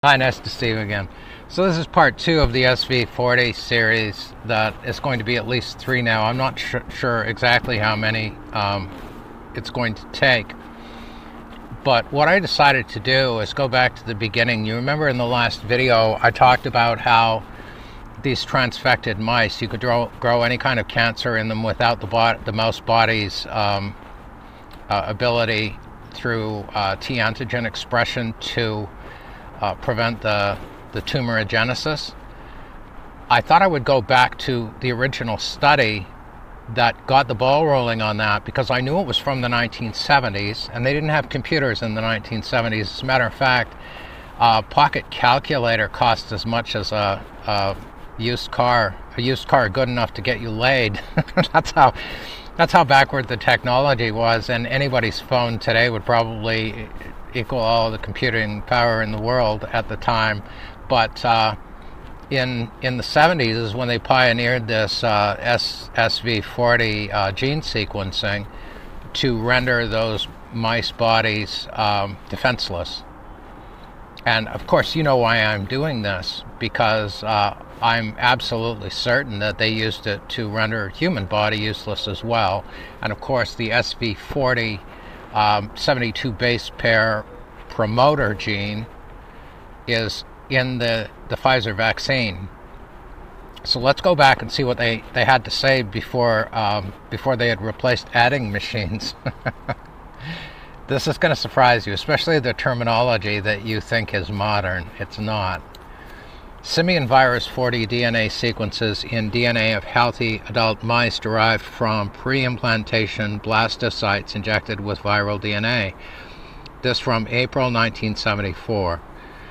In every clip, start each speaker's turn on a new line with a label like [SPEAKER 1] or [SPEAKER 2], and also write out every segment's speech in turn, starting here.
[SPEAKER 1] Hi, nice to see you again. So this is part two of the SV40 series that is going to be at least three now. I'm not sure exactly how many it's going to take. But what I decided to do is go back to the beginning. You remember in the last video I talked about how these transfected mice, you could grow any kind of cancer in them without the mouse body's ability through T antigen expression to prevent the tumorigenesis. I thought I would go back to the original study that got the ball rolling on that, because I knew it was from the 1970s, and they didn't have computers in the 1970s. As a matter of fact, a pocket calculator cost as much as a used car good enough to get you laid. That's how backward the technology was, and anybody's phone today would probably equal all the computing power in the world at the time. But in the 70s is when they pioneered this SV40 gene sequencing to render those mice bodies defenseless. And of course, you know why I'm doing this, because I'm absolutely certain that they used it to render a human body useless as well. And of course, the SV40 72 base pair promoter gene is in the Pfizer vaccine. So let's go back and see what they had to say before they had replaced adding machines. This is going to surprise you, especially the terminology that you think is modern. It's not. Simian virus 40 DNA sequences in DNA of healthy adult mice derived from pre-implantation blastocytes injected with viral DNA. This from April 1974.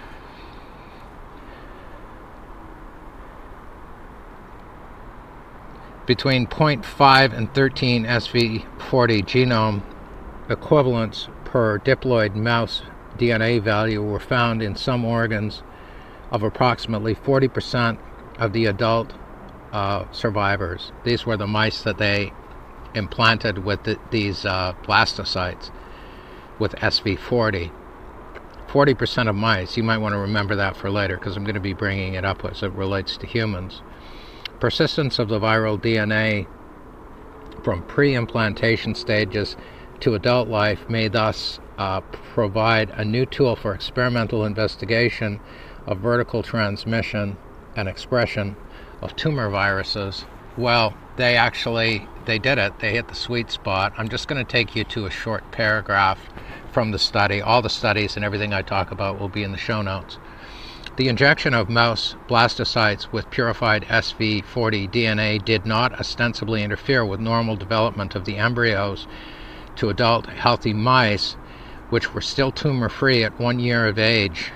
[SPEAKER 1] Between 0.5 and 13 SV40 genome equivalents per diploid mouse DNA value were found in some organs of approximately 40% of the adult survivors. These were the mice that they implanted with these blastocytes with SV40. 40% of mice. You might want to remember that for later, because I'm going to be bringing it up as it relates to humans. Persistence of the viral DNA from pre-implantation stages to adult life may thus provide a new tool for experimental investigation of vertical transmission and expression of tumor viruses. Well, they did it. They hit the sweet spot. I'm just going to take you to a short paragraph from the study. All the studies and everything I talk about will be in the show notes. The injection of mouse blastocytes with purified SV40 DNA did not ostensibly interfere with normal development of the embryos to adult healthy mice, which were still tumor-free at 1 year of age.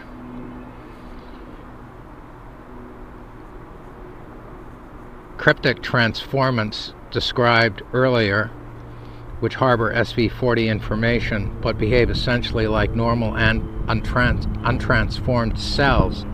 [SPEAKER 1] Cryptic transformants described earlier, which harbor SV40 information but behave essentially like normal and untransformed cells.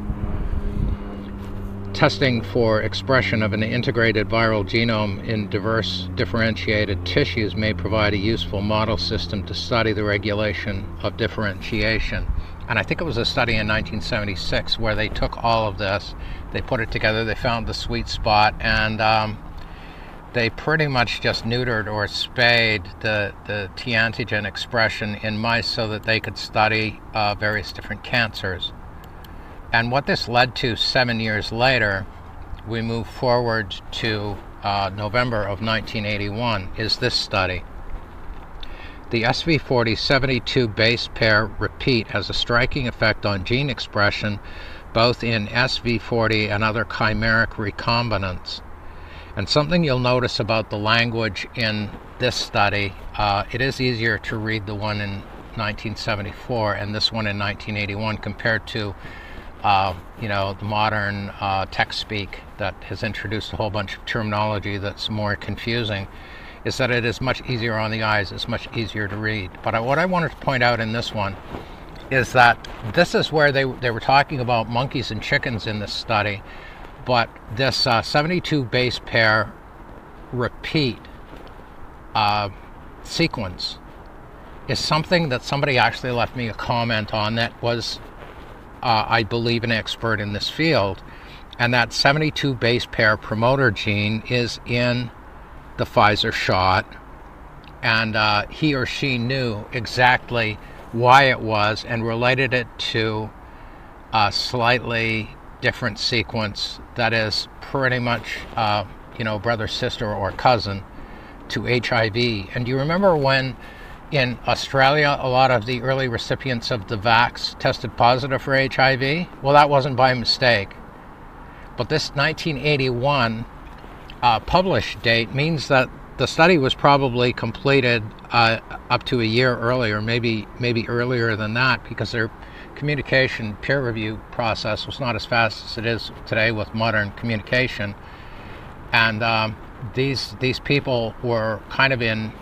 [SPEAKER 1] Testing for expression of an integrated viral genome in diverse differentiated tissues may provide a useful model system to study the regulation of differentiation. And I think it was a study in 1976 where they took all of this, they put it together, they found the sweet spot, and they pretty much just neutered or spayed the T antigen expression in mice so that they could study various different cancers. And what this led to 7 years later, we move forward to November of 1981, is this study. The SV40 72 base pair repeat has a striking effect on gene expression both in SV40 and other chimeric recombinants. And something you'll notice about the language in this study, it is easier to read the one in 1974 and this one in 1981 compared to the modern tech speak that has introduced a whole bunch of terminology that's more confusing, is that it is much easier on the eyes, it's much easier to read. But what I wanted to point out in this one is that this is where they were talking about monkeys and chickens in this study, but this 72 base pair repeat sequence is something that somebody actually left me a comment on that was I believe, an expert in this field. And that 72 base pair promoter gene is in the Pfizer shot. And he or she knew exactly why it was and related it to a slightly different sequence that is pretty much, brother, sister, or cousin to HIV. And do you remember when in Australia a lot of the early recipients of the vax tested positive for HIV? Well, that wasn't by mistake. But this 1981 published date means that the study was probably completed up to a year earlier, maybe earlier than that, because their communication peer review process was not as fast as it is today with modern communication. And these people were kind of in,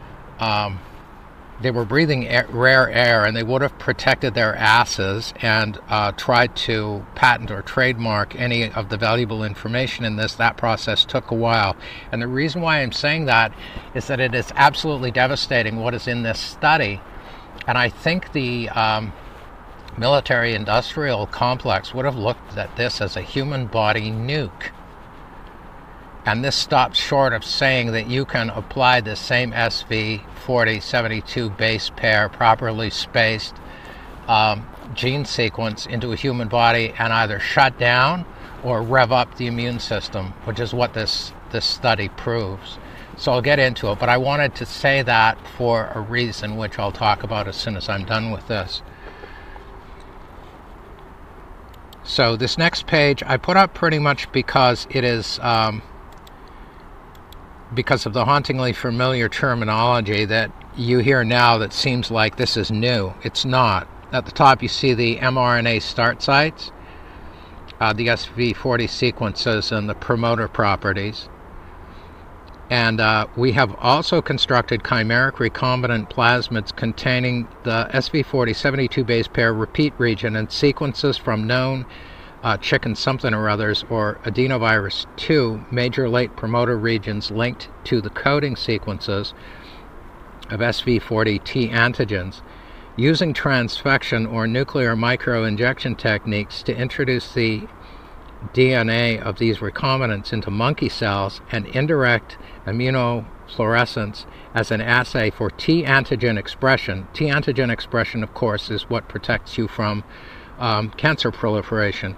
[SPEAKER 1] they were breathing rare air, and they would have protected their asses and tried to patent or trademark any of the valuable information in this. That process took a while. And the reason why I'm saying that is that it is absolutely devastating what is in this study. And I think the military-industrial complex would have looked at this as a human body nuke. And this stops short of saying that you can apply the same SV4072 base pair properly spaced gene sequence into a human body and either shut down or rev up the immune system, which is what this study proves. So I'll get into it, but I wanted to say that for a reason, which I'll talk about as soon as I'm done with this. So this next page I put up pretty much because it is because of the hauntingly familiar terminology that you hear now that seems like this is new. It's not. At the top you see the mRNA start sites, the SV40 sequences, and the promoter properties. And we have also constructed chimeric recombinant plasmids containing the SV4072 base pair repeat region and sequences from known chicken something or others, or adenovirus 2, major late promoter regions linked to the coding sequences of SV40 T antigens, using transfection or nuclear microinjection techniques to introduce the DNA of these recombinants into monkey cells and indirect immunofluorescence as an assay for T antigen expression. T antigen expression, of course, is what protects you from cancer proliferation.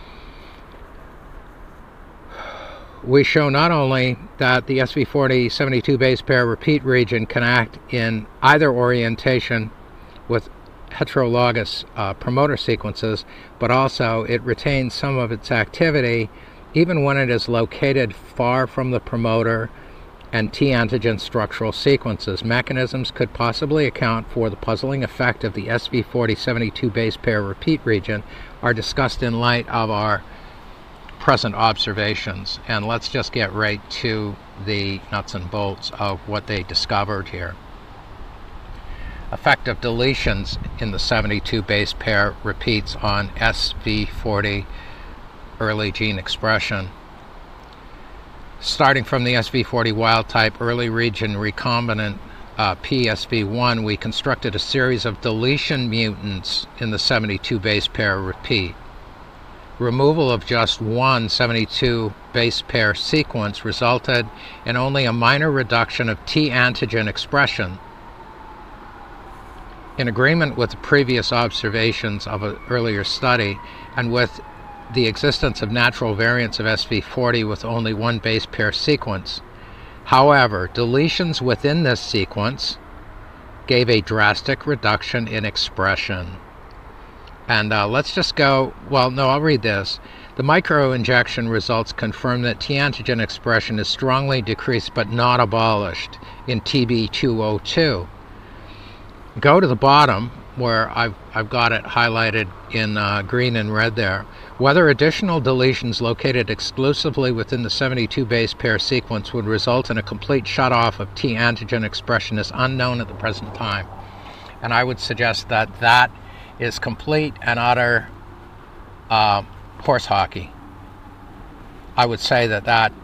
[SPEAKER 1] We show not only that the SV4072 base pair repeat region can act in either orientation with heterologous promoter sequences, but also it retains some of its activity even when it is located far from the promoter and T antigen structural sequences. Mechanisms could possibly account for the puzzling effect of the SV4072 base pair repeat region are discussed in light of our present observations. And let's just get right to the nuts and bolts of what they discovered here. Effect of deletions in the 72 base pair repeats on SV40 early gene expression. Starting from the SV40 wild type early region recombinant PSV1, we constructed a series of deletion mutants in the 72 base pair repeat. Removal of just one 72 base pair sequence resulted in only a minor reduction of T antigen expression. In agreement with the previous observations of an earlier study and with the existence of natural variants of SV40 with only one base pair sequence. However, deletions within this sequence gave a drastic reduction in expression. And let's just go, well, no, I'll read this. The microinjection results confirm that T antigen expression is strongly decreased but not abolished in TB202. Go to the bottom where I've got it highlighted in green and red there. Whether additional deletions located exclusively within the 72 base pair sequence would result in a complete shutoff of T antigen expression is unknown at the present time. And I would suggest that that is complete and utter horse hockey. I would say that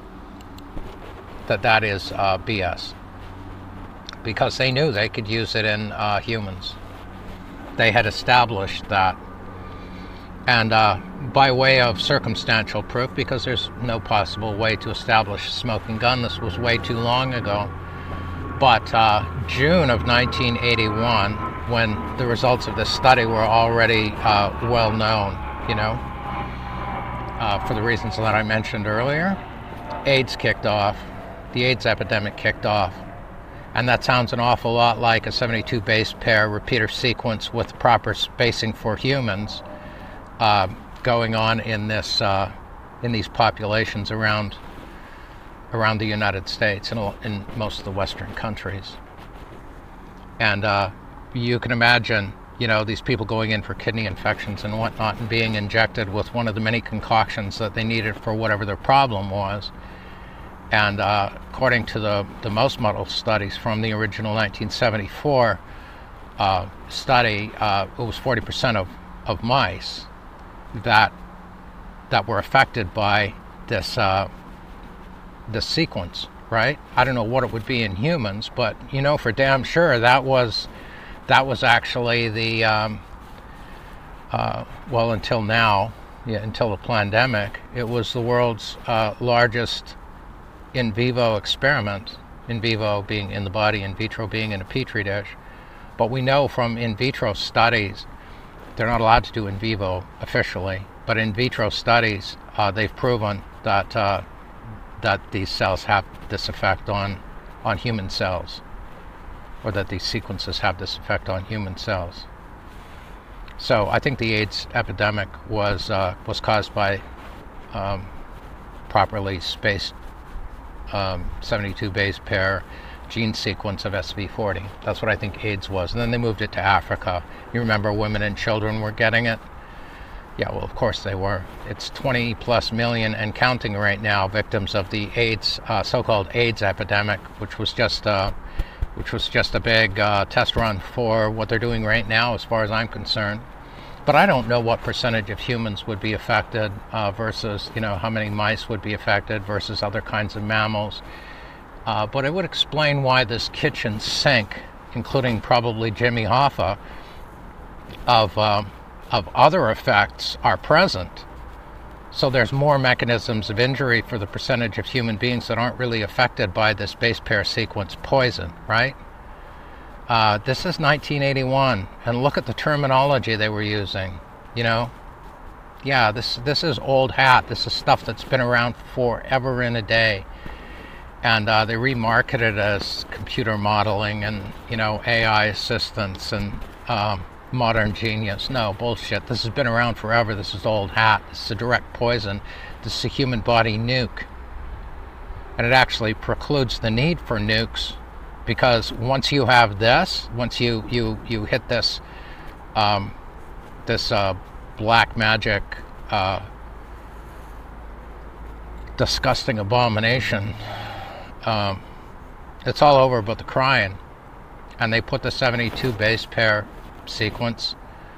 [SPEAKER 1] is BS, because they knew they could use it in humans. They had established that. And by way of circumstantial proof, because there's no possible way to establish a smoking gun, this was way too long ago, but June of 1981, when the results of this study were already well known, you know, for the reasons that I mentioned earlier, AIDS kicked off, the AIDS epidemic kicked off. And that sounds an awful lot like a 72 base pair repeater sequence with proper spacing for humans going on in this in these populations around the United States and in most of the Western countries. And you can imagine, you know, these people going in for kidney infections and whatnot and being injected with one of the many concoctions that they needed for whatever their problem was. And according to the mouse model studies from the original 1974 study, it was 40% of mice that were affected by this this sequence, right? I don't know what it would be in humans, but you know for damn sure that was actually the well, until now, yeah, until the pandemic, it was the world's largest in vivo experiment, in vivo being in the body, in vitro being in a petri dish. But we know from in vitro studies, they're not allowed to do in vivo officially, but in vitro studies, they've proven that that these cells have this effect on human cells, or that these sequences have this effect on human cells. So I think the AIDS epidemic was caused by properly spaced 72 base pair gene sequence of SV40. That's what I think AIDS was. And then they moved it to Africa. You remember women and children were getting it? Yeah, well, of course they were. It's 20 plus million and counting right now victims of the AIDS, so-called AIDS epidemic, which was just a big test run for what they're doing right now, as far as I'm concerned. But I don't know what percentage of humans would be affected versus, you know, how many mice would be affected versus other kinds of mammals. But it would explain why this kitchen sink, including probably Jimmy Hoffa, of other effects are present. So there's more mechanisms of injury for the percentage of human beings that aren't really affected by this base pair sequence poison, right? This is 1981, and look at the terminology they were using, you know? Yeah, this is old hat. This is stuff that's been around forever and a day. And they remarketed it as computer modeling and, you know, AI assistance and modern genius. No, bullshit. This has been around forever. This is old hat. This is a direct poison. This is a human body nuke. And it actually precludes the need for nukes, because once you have this, once you hit this this black magic disgusting abomination, it's all over but the crying. And they put the 72 base pair sequence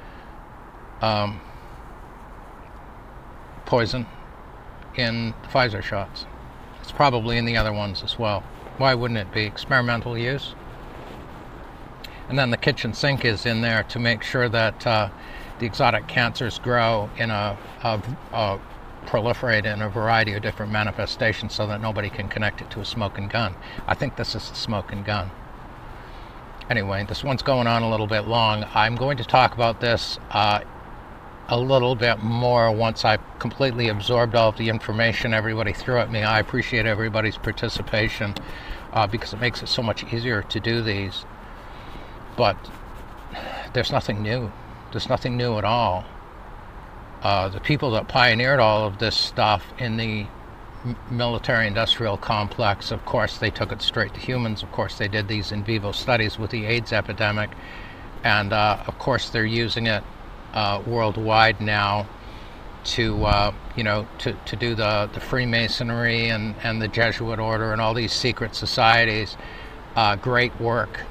[SPEAKER 1] poison in the Pfizer shots. It's probably in the other ones as well. Why wouldn't it be? Experimental use. And then the kitchen sink is in there to make sure that the exotic cancers grow in proliferate in a variety of different manifestations so that nobody can connect it to a smoking gun. I think this is a smoking gun. Anyway, this one's going on a little bit long. I'm going to talk about this a little bit more once I've completely absorbed all of the information everybody threw at me. I appreciate everybody's participation because it makes it so much easier to do these. But there's nothing new. There's nothing new at all. The people that pioneered all of this stuff in the military-industrial complex, of course, they took it straight to humans. Of course, they did these in vivo studies with the AIDS epidemic. And, of course, they're using it worldwide now to, you know, to do the Freemasonry and the Jesuit order and all these secret societies. Great work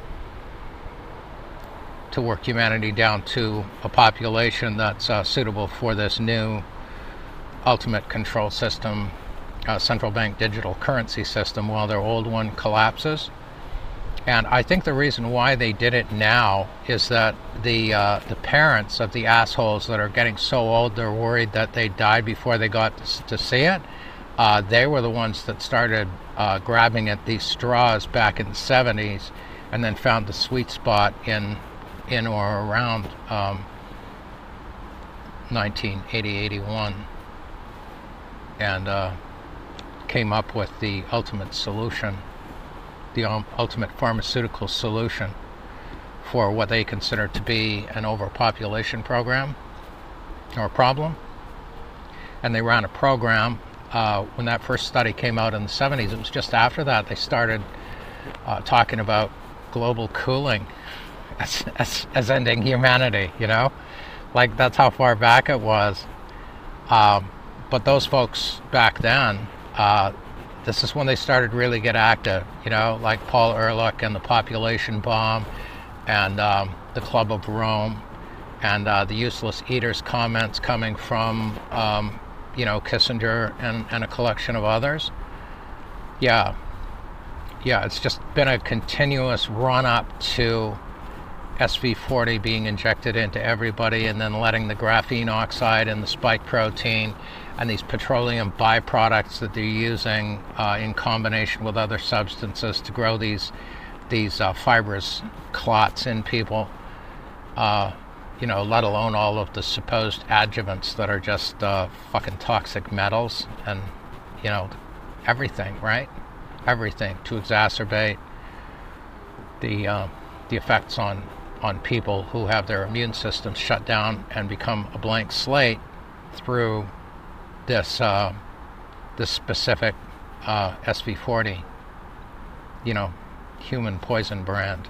[SPEAKER 1] to work humanity down to a population that's suitable for this new ultimate control system, central bank digital currency system, while their old one collapses. And I think the reason why they did it now is that the parents of the assholes that are getting so old they're worried that they died before they got to see it, they were the ones that started grabbing at these straws back in the 70s, and then found the sweet spot in or around 1980-81, and came up with the ultimate solution, the ultimate pharmaceutical solution for what they consider to be an overpopulation program or problem. And they ran a program when that first study came out in the 70s. It was just after that they started talking about global cooling as ending humanity, you know? Like, that's how far back it was. But those folks back then, this is when they started really get active, you know, like Paul Ehrlich and the population bomb, and the Club of Rome, and the useless eaters comments coming from, you know, Kissinger and a collection of others. Yeah, it's just been a continuous run-up to SV40 being injected into everybody, and then letting the graphene oxide and the spike protein and these petroleum byproducts that they're using in combination with other substances to grow these fibrous clots in people, you know, let alone all of the supposed adjuvants that are just fucking toxic metals, and, you know, everything, right? Everything to exacerbate the effects on people who have their immune systems shut down and become a blank slate through this specific SV40, you know, human poison brand.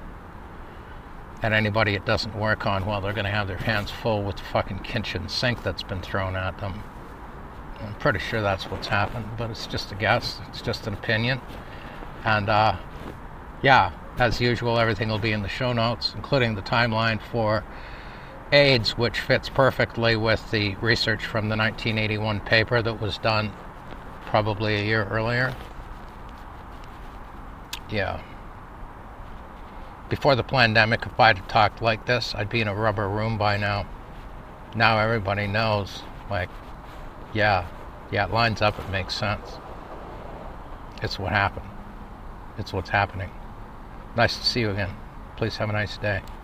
[SPEAKER 1] And anybody it doesn't work on, well, they're going to have their hands full with the fucking kitchen sink that's been thrown at them. I'm pretty sure that's what's happened, but it's just a guess. It's just an opinion. And yeah, as usual, everything will be in the show notes, including the timeline for AIDS, which fits perfectly with the research from the 1981 paper that was done probably a year earlier. Yeah. Before the pandemic, if I'd talked like this, I'd be in a rubber room by now. Now everybody knows, like, yeah, it lines up, it makes sense. It's what happened. It's what's happening. Nice to see you again. Please have a nice day.